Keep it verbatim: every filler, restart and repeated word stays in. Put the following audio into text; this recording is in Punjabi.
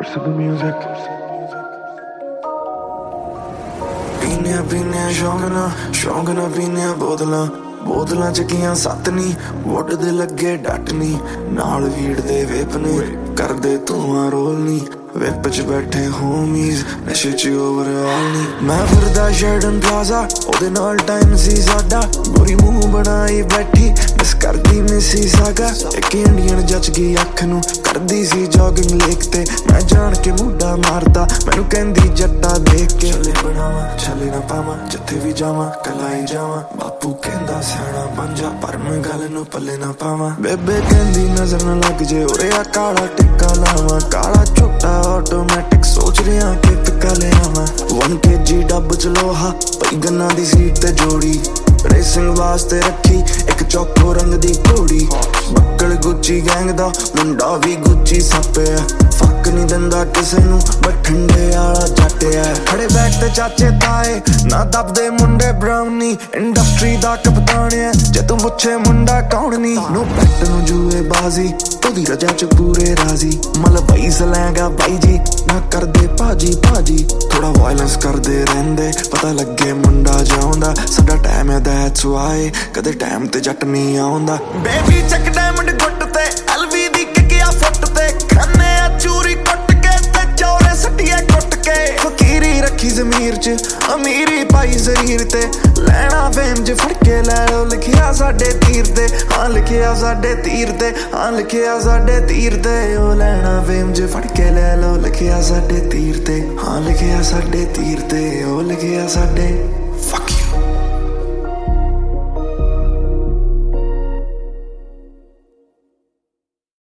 Curse of the music. ਪੀਨੇ ਪੀਨੇ ਸ਼ੌਂਕ ਨਾ ਸ਼ੌਂਕ ਨਾ ਪੀਨੇ ਬੋਤਲਾਂ ਬੋਤਲਾਂ ਚੱਕੀਆਂ ਸੱਤ ਨੀ ਵੁੱਡ ਦੇ ਲੱਗੇ ਡੱਟ ਨੀ ਨਾਲ ਵੀੜ ਦੇ ਵੇਪ ਨੇ ਕਰਦੇ ਧੂਆਂ ਰੋਲ ਨੀ ਵਿਪ ਚ ਬੈਠੇ ਹੋਮੀਜ਼ ਨਸ਼ੇ ਚ ਓਵਰਆਲ ਨੀ ਮੈਂ ਫਿਰਦਾ ਸ਼ੈਡਨ ਪਲਾਜ਼ਾ ਉਹਦੇ ਨਾਲ ਟਾਈਮ ਸੀ ਸਾਡਾ ਗੋਰੀ ਮੂੰਹ ਬਣਾਈ ਬੈਠੀ ਮਿਸ ਕਰਦੀ ਮਿਸੀ ਸਾਗਾ ਇੱਕ ਇੰਡੀਅਨ ਜੱਜ ਗਈ ਅੱਖ ਨੂੰ ਕਰਦੀ ਸੀ ਜੋਗਿੰਗ ਲੇਕ ਤੇ ਮੈਂ ਜਾਣ ਕੇ ਮੁੱਢਾ ਮਾਰਦਾ ਮੈਨੂੰ ਕਹਿੰਦੀ ਜੱਟਾ ਦੇਖ ਕੇ ਛੱਲੇ ਬਣਾਵਾਂ ਛੱਲੇ ਨਾ ਪਾਵਾਂ ਜਿੱਥੇ ਵੀ ਜਾਵਾਂ ਕਲਾਈ ਜਾਵਾਂ ਬਾਪੂ ਕਹਿੰਦਾ ਸਿਆਣਾ ਬਣ ਜਾ ਪਰ ਮੈਂ ਗੱਲ ਨੂੰ ਪੱਲੇ ਨਾ ਪਾਵਾਂ ਬੇਬੇ ਕਹਿੰਦੀ ਨਜ਼ਰ ਨਾ ਲੱਗ ਜੇ ਉਰੇ ਆ ਕਾਲਾ ਟਿੱਕਾ ਲਾਵਾਂ ਕਾਲਾ ਝੋਟਾ ਆਟੋਮੈਟਿਕ ਸੋਚ ਰਿਹਾ ਕਿ ਫਿੱਕਾ ਲਿਆਵਾਂ ਇੱਕ ਕੇਜੀ ਡੱਬ ਚ ਲੋਹਾ ਪਈ ਗੰਨਾ ਦੀ ਸੀਟ ਤੇ ਜੋੜੀ ਰੇਸਿੰਗ ਵਾਸਤੇ ਰੱਖੀ ਇੱਕ ਚੌਕੋ ਰੰਗ ਦੀ ਘੋੜੀ ਬੱਕਲ ਗੁੱਚੀ ਗੈਂਗ ਦਾ ਮੁੰਡਾ ਵੀ ਗੁੱਚੀ ਸਾਪਿਆ ਫੱਕ ਨਹੀਂ ਦਿੰਦਾ ਕਿਸੇ ਨੂੰ ਬਠਿੰਡੇ ਵਾਲਾ ਜੱਟ ਐ ਖੜੇ ਬੈਠ ਤੇ ਚਾਚੇ ਤਾਏ ਨਾ ਦੱਬਦੇ ਮੁੰਡੇ ਬਰਾਉਨੀ ਇੰਡਸਟਰੀ ਦਾ ਕਪਤਾਨ ਐ ਜੇ ਤੂੰ ਪੁੱਛੇ ਮੁੰਡਾ ਕੌਣ ਨੀ ਨੋ ਬੈਟ ਨੂੰ ਜੂਏ ਬਾਜ਼ੀ ਉਹਦੀ ਰਜਾ ਚ ਪੂਰੇ ਰਾਜ਼ੀ ਮਲਵਈ ਸਲੈਂਗਾ ਬਾਈ ਜੀ ਨਾ ਕਰਦੇ ਭਾਜੀ ਭਾਜੀ ਥੋੜਾ ਵਾਇਲੈਂਸ ਕਰਦੇ ਰਹਿੰਦੇ ਪਤਾ ਲੱਗੇ ਮੁੰਡਾ ਜਾਉਂਦਾ ਸਾਡਾ ਟਾਈਮ ਐ ਦੈਟਸ ਵਾਈ ਕਦੇ ਟਾਈਮ ਤੇ ਜੱਟ ਨਹੀਂ ਆਉਂਦਾ ਬੇਬੀ ਚੱਕ ਡਾਇਮੰਡ ਗੁੱਟ ਤੇ ਐਲਵੀ ਦੀ ਕਿਕਿਆ ਫੁੱਟ ਤੇ ਖਾਨੇ ਆ ਚੂਰੀ ਕੁੱਟ ਕੇ ਤੇ ਚੌਰੇ ਸੱਟੀਏ ਕੁੱਟ ਕੇ ਫਕੀਰੀ ਰੱਖੀ ਜ਼ਮੀਰ ਚ ਅਮੀਰੀ ਪਾਈ ਜ਼ਰੀਰ ਤੇ ਲੈਣਾ ਫੇਮ ਚ ਫੜ ਕੇ ਲੈ ਲੋ ਲਿਖਿਆ ਸਾਡੇ ਤੀਰ ਤੇ ਹਾਂ ਲਿਖਿਆ ਸਾਡੇ ਤੀਰ ਤੇ ਹਾਂ ਲਿਖਿਆ ਸਾਡੇ ਤੀਰ ਤੇ ਉਹ ਲੈਣਾ ਫੇਮ ਚ ਫੜ ਕੇ ਲੈ ਲੋ ਲਿਖਿਆ ਸਾਡੇ ਤੀਰ ਤੇ ਹਾਂ ਲਿਖਿਆ ਸਾਡੇ ਤੀਰ ਤੇ ਉਹ ਲਿਖਿਆ ਸਾਡੇ